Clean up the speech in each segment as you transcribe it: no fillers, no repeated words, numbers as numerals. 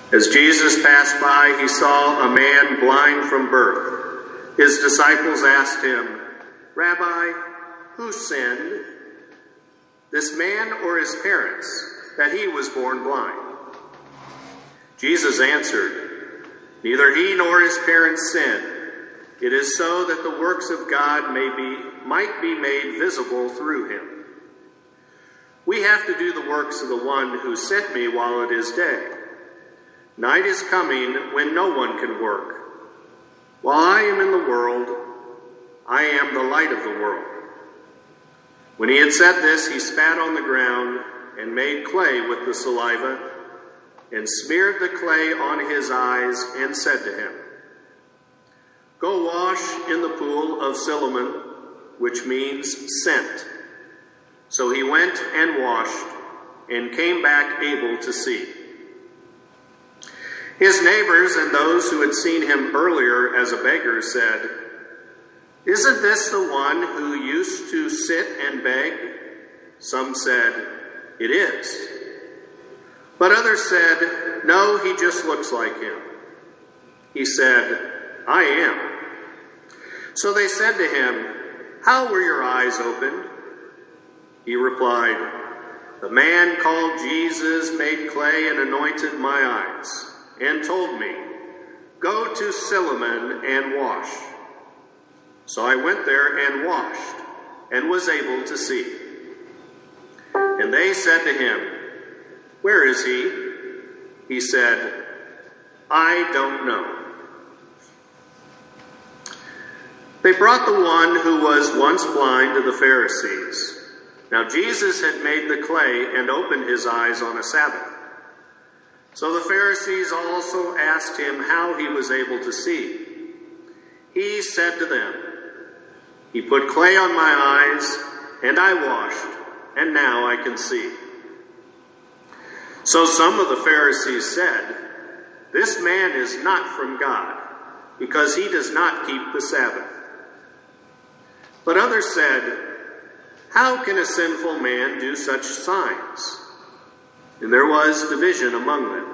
As Jesus passed by, he saw a man blind from birth. His disciples asked him, "Rabbi, who sinned, this man or his parents, that he was born blind?" Jesus answered, "Neither he nor his parents sinned. It is so that the works of God might be made visible through him. We have to do the works of the one who sent me while it is day. Night is coming when no one can work. While I am in the world, I am the light of the world." When he had said this, he spat on the ground and made clay with the saliva and smeared the clay on his eyes and said to him, "Go wash in the pool of Siloam," which means sent. So he went and washed and came back able to see. His neighbors and those who had seen him earlier as a beggar said, "Isn't this the one who used to sit and beg?" Some said, "It is." But others said, "No, he just looks like him." He said, "I am." So they said to him, "How were your eyes opened?" He replied, "The man called Jesus made clay and anointed my eyes, and told me, 'Go to Siloam and wash.' So I went there and washed, and was able to see." And they said to him, "Where is he?" He said, "I don't know." They brought the one who was once blind to the Pharisees. Now Jesus had made the clay and opened his eyes on a Sabbath. So the Pharisees also asked him how he was able to see. He said to them, "He put clay on my eyes, and I washed, and now I can see." So some of the Pharisees said, "This man is not from God, because he does not keep the Sabbath." But others said, "How can a sinful man do such signs?" And there was division among them.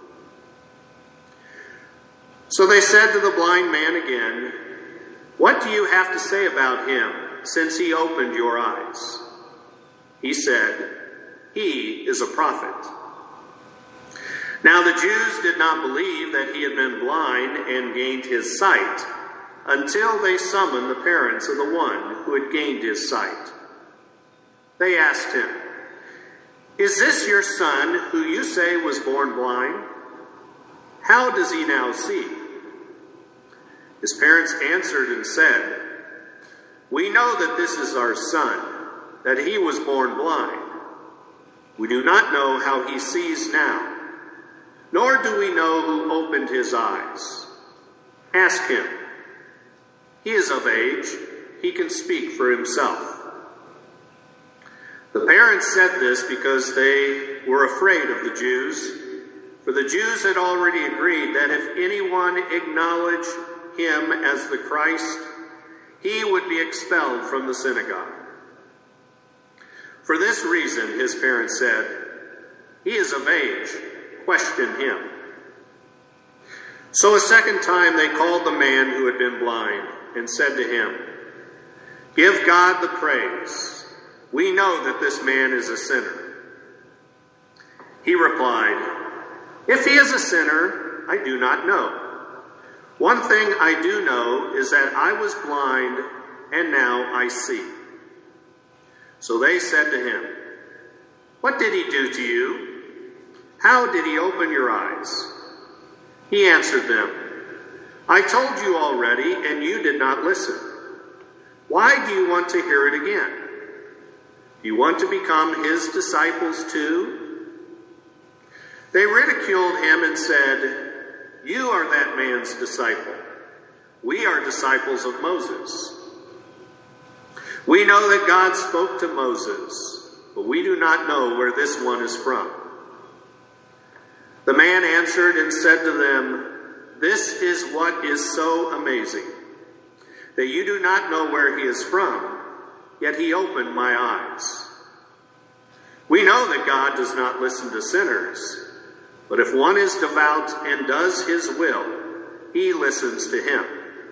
So they said to the blind man again, "What do you have to say about him, since he opened your eyes?" He said, "He is a prophet." Now the Jews did not believe that he had been blind and gained his sight until they summoned the parents of the one who had gained his sight. They asked him, "Is this your son who you say was born blind? How does he now see?" His parents answered and said, "We know that this is our son, that he was born blind. We do not know how he sees now, nor do we know who opened his eyes. Ask him. He is of age, he can speak for himself." The parents said this because they were afraid of the Jews, for the Jews had already agreed that if anyone acknowledged him as the Christ, he would be expelled from the synagogue. For this reason, his parents said, "He is of age, question him." So a second time they called the man who had been blind and said to him, "Give God the praise. We know that this man is a sinner." He replied, "If he is a sinner, I do not know. One thing I do know is that I was blind, and now I see." So they said to him, "What did he do to you? How did he open your eyes?" He answered them, "I told you already, and you did not listen. Why do you want to hear it again? Do you want to become his disciples too?" They ridiculed him and said, "You are that man's disciple. We are disciples of Moses. We know that God spoke to Moses, but we do not know where this one is from." The man answered and said to them, "This is what is so amazing, that you do not know where he is from, yet he opened my eyes. We know that God does not listen to sinners, But if one is devout and does his will, he listens to him.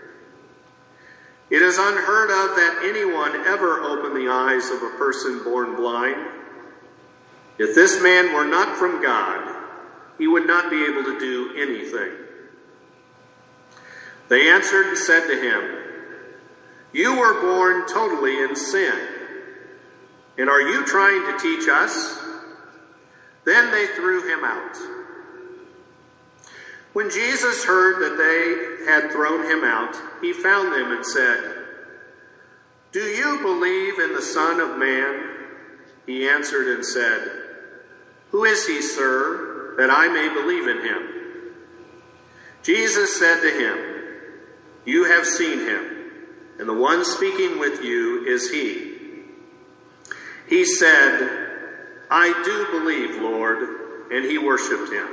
It is unheard of that anyone ever open the eyes of a person born blind. If this man were not from God, he would not be able to do anything. They answered and said to him, "You were born totally in sin, and are you trying to teach us?" Then they threw him out. When Jesus heard that they had thrown him out, he found them and said, "Do you believe in the Son of Man?" He answered and said, "Who is he, sir, that I may believe in him?" Jesus said to him, "You have seen him, and the one speaking with you is he." He said, "I do believe, Lord," and he worshipped him.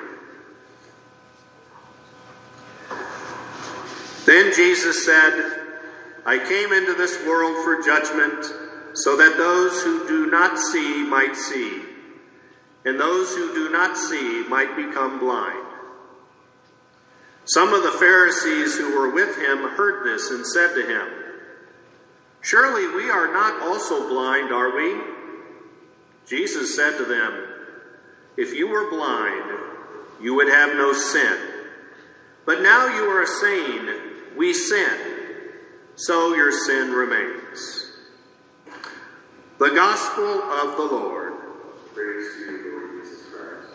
Then Jesus said, "I came into this world for judgment, so that those who do not see might see, and those who do not see might become blind." Some of the Pharisees who were with him heard this and said to him, "Surely we are not also blind, are we?" Jesus said to them, "If you were blind, you would have no sin. But now you are saying, 'We sin,' so your sin remains." The Gospel of the Lord. Praise to you, Lord Jesus Christ.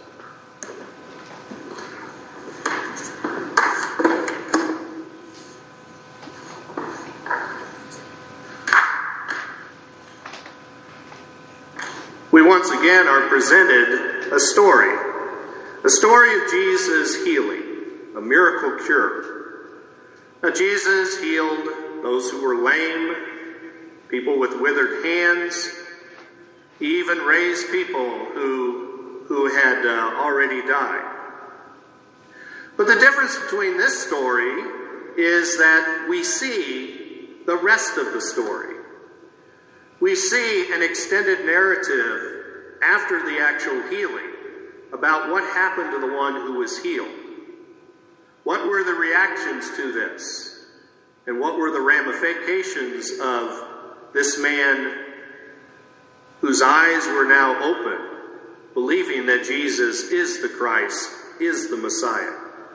We once again are presented a story of Jesus' healing, a miracle cure. Now, Jesus healed those who were lame, people with withered hands. He even raised people who had already died. But the difference between this story is that we see the rest of the story. We see an extended narrative after the actual healing about what happened to the one who was healed. What were the reactions to this? And what were the ramifications of this man whose eyes were now open, believing that Jesus is the Christ, is the Messiah?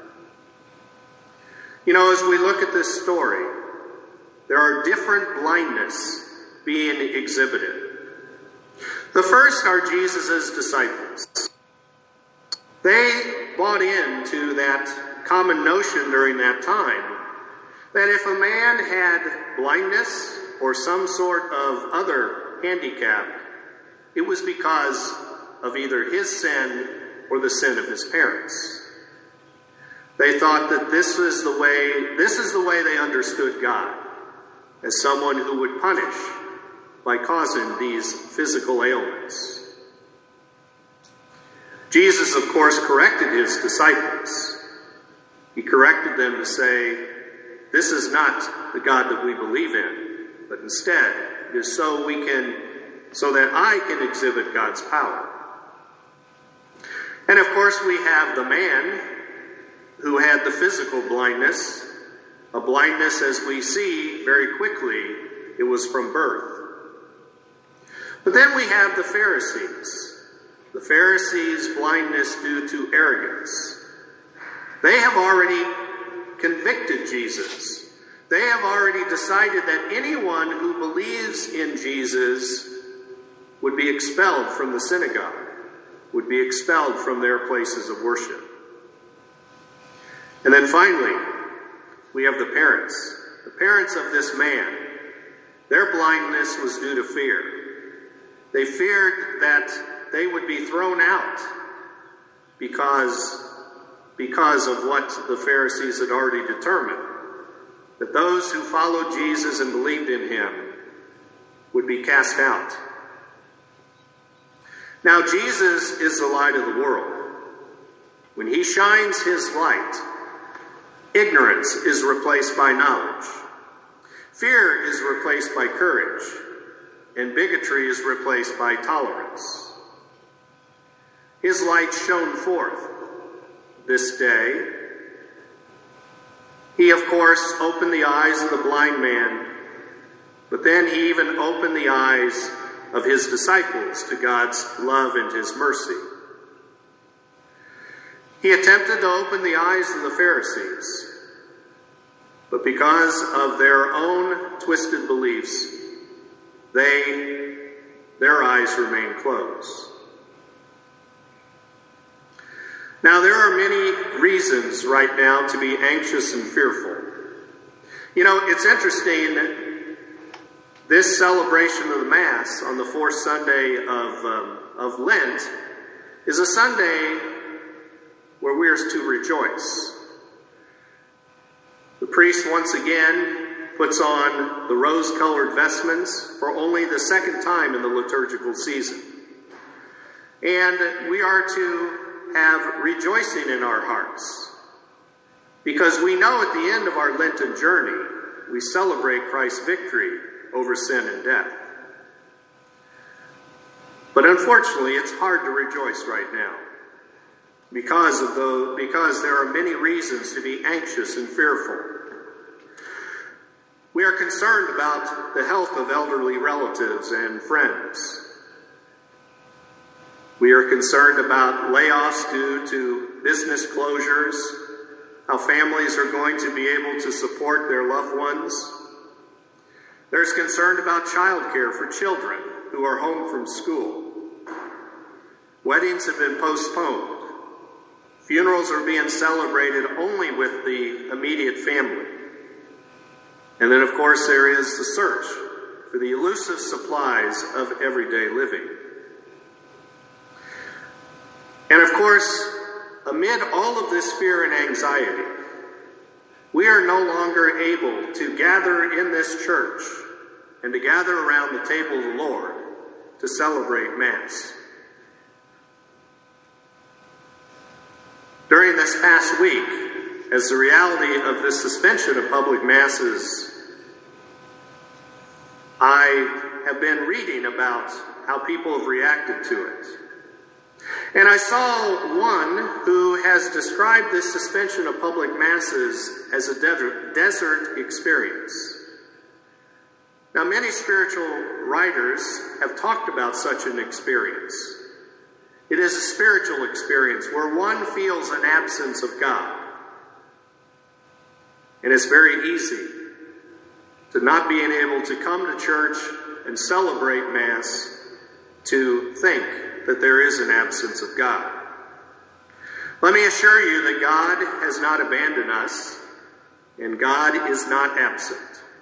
You know, as we look at this story, there are different blindness being exhibited. The first are Jesus' disciples. They bought into that common notion during that time that if a man had blindness or some sort of other handicap, it was because of either his sin or the sin of his parents. They thought that this is the way they understood God, as someone who would punish by causing these physical ailments. Jesus, of course, corrected his disciples. He corrected them to say, "This is not the God that we believe in, but instead it is so that I can exhibit God's power." And of course, we have the man who had the physical blindness, a blindness, as we see very quickly, it was from birth. But then we have the Pharisees. The Pharisees' blindness due to arrogance. They have already convicted Jesus. They have already decided that anyone who believes in Jesus would be expelled from the synagogue, would be expelled from their places of worship. And then finally, we have the parents. The parents of this man. Their blindness was due to fear. They feared that they would be thrown out because of what the Pharisees had already determined. That those who followed Jesus and believed in him would be cast out. Now, Jesus is the light of the world. When he shines his light, ignorance is replaced by knowledge. Fear is replaced by courage. And bigotry is replaced by tolerance. His light shone forth, this day. He, of course, opened the eyes of the blind man, but then he even opened the eyes of his disciples to God's love and his mercy. He attempted to open the eyes of the Pharisees, but because of their own twisted beliefs, their eyes remain closed. Now, there are many reasons right now to be anxious and fearful. You know, it's interesting that this celebration of the Mass on the fourth Sunday of Lent is a Sunday where we are to rejoice. The priest once again puts on the rose-colored vestments for only the second time in the liturgical season. And we are to have rejoicing in our hearts, because we know at the end of our Lenten journey, we celebrate Christ's victory over sin and death. But unfortunately, it's hard to rejoice right now because there are many reasons to be anxious and fearful. We are concerned about the health of elderly relatives and friends. We are concerned about layoffs due to business closures, how families are going to be able to support their loved ones. There's concern about childcare for children who are home from school. Weddings have been postponed. Funerals are being celebrated only with the immediate family. And then, of course, there is the search for the elusive supplies of everyday living. And of course, amid all of this fear and anxiety, we are no longer able to gather in this church and to gather around the table of the Lord to celebrate Mass. During this past week, as the reality of this suspension of public Masses, I have been reading about how people have reacted to it. And I saw one who has described this suspension of public Masses as a desert experience. Now, many spiritual writers have talked about such an experience. It is a spiritual experience where one feels an absence of God. And it's very easy to not being able to come to church and celebrate Mass to think that there is an absence of God. Let me assure you that God has not abandoned us, and God is not absent.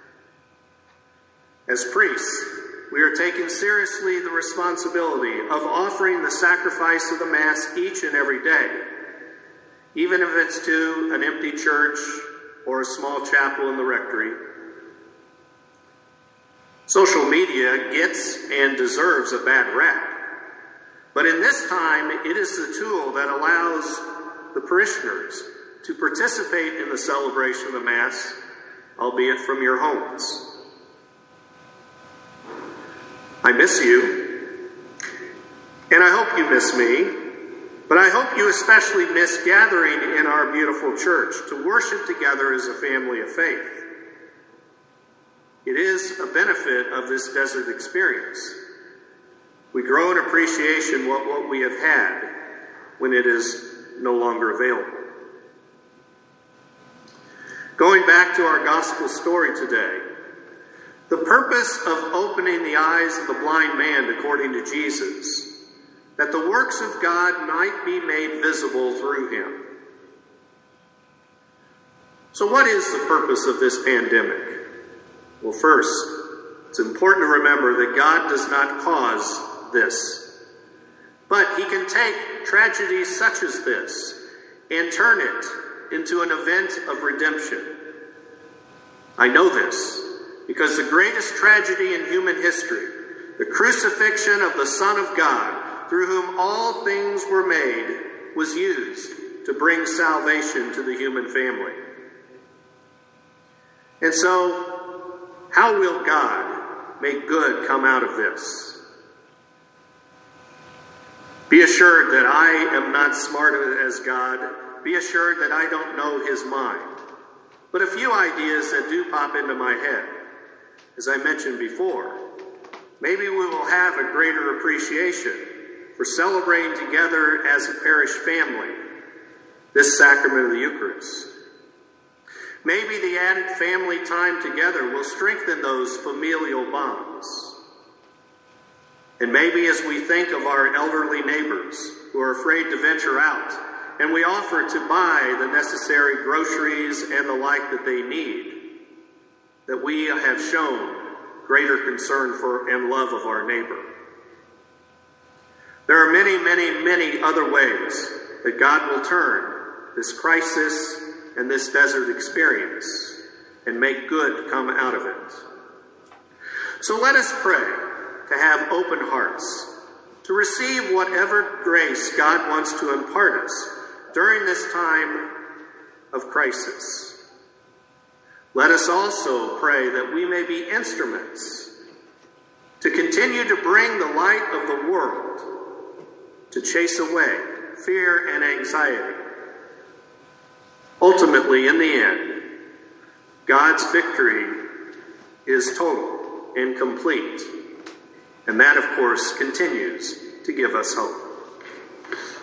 As priests, we are taking seriously the responsibility of offering the sacrifice of the Mass each and every day, even if it's to an empty church or a small chapel in the rectory. Social media gets and deserves a bad rap. But in this time, it is the tool that allows the parishioners to participate in the celebration of the Mass, albeit from your homes. I miss you, and I hope you miss me, but I hope you especially miss gathering in our beautiful church to worship together as a family of faith. It is a benefit of this desert experience. We grow in appreciation of what we have had when it is no longer available. Going back to our gospel story today, the purpose of opening the eyes of the blind man, according to Jesus, that the works of God might be made visible through him. So what is the purpose of this pandemic? Well, first, it's important to remember that God does not cause this. But he can take tragedies such as this and turn it into an event of redemption. I know this because the greatest tragedy in human history, the crucifixion of the Son of God, through whom all things were made, was used to bring salvation to the human family. And so, how will God make good come out of this? Be assured that I am not smart as God. Be assured that I don't know his mind. But a few ideas that do pop into my head. As I mentioned before, maybe we will have a greater appreciation for celebrating together as a parish family this sacrament of the Eucharist. Maybe the added family time together will strengthen those familial bonds. And maybe as we think of our elderly neighbors who are afraid to venture out, and we offer to buy the necessary groceries and the like that they need, that we have shown greater concern for and love of our neighbor. There are many, many, many other ways that God will turn this crisis and this desert experience and make good come out of it. So let us pray to have open hearts, to receive whatever grace God wants to impart us during this time of crisis. Let us also pray that we may be instruments to continue to bring the light of the world, to chase away fear and anxiety. Ultimately, in the end, God's victory is total and complete. And that, of course, continues to give us hope.